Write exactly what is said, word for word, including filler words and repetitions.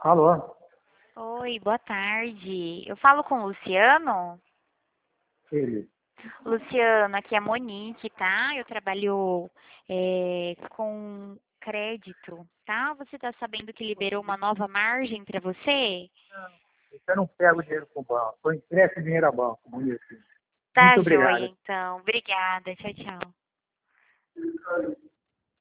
Alô? Oi, boa tarde. Eu falo com o Luciano? Ele. Luciano, aqui é a Monique, tá? Eu trabalho é, com crédito, tá? Você tá sabendo que liberou uma nova margem para você? Eu não pego dinheiro com o banco. Eu empresto dinheiro ao banco, Monique. Tá Muito joia, obrigado. então. Obrigada. Tchau, tchau.